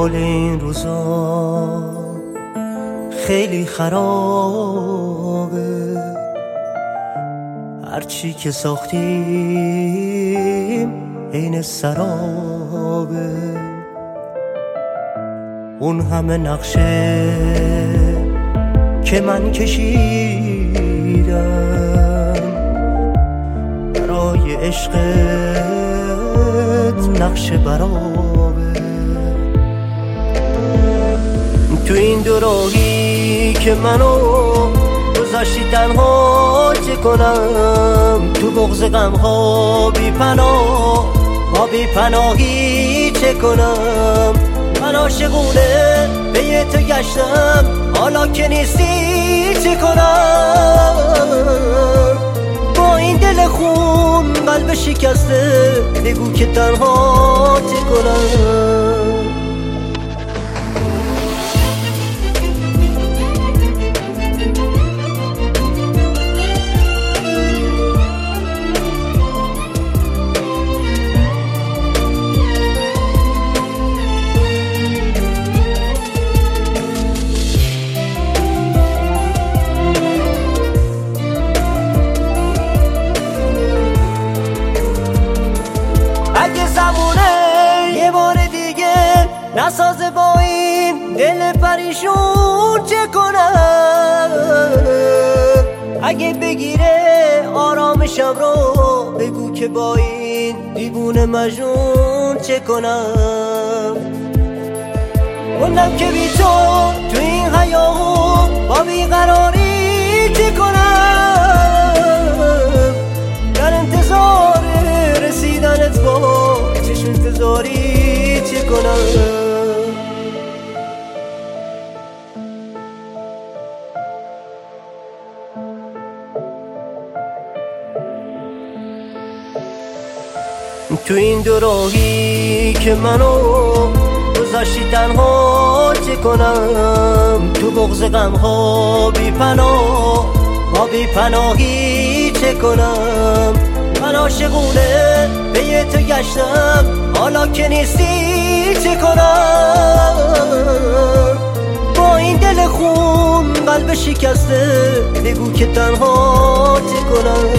حال این روزا خیلی خرابه، هرچی که ساختیم عین سرابه. اون همه نقشه که من کشیدم برای عشقت نقشه برابه. تو این دو راهی که منو گذاشتی تنها چه کنم، تو بغض غمها بی پناه با بی پناهی چه کنم. من عاشقونه به تو گشتم، حالا که نیستی چه کنم. با این دل خون قلب شکسته بگو که تنها چه کنم. اگه زمونه یه بار دیگه نسازه با این دل پریشون چه کنم. اگه بگیره آرامشم رو بگو که با این دیوونه مجنون چه کنم. موندم که بی تو این حیاهو با بیقراری چه کنم. در انتظار رسیدنت با چشم انتظاری چه کنم. تو این دو راهی که منو گذاشتی تنها چه کنم، تو بغض غمها بی پناه با بی پناهی چه کنم. من عاشقونه به تو گشتم، حالا که نیستی چه کنم. با این دل خون قلب شکسته بگو که تنها چه کنم.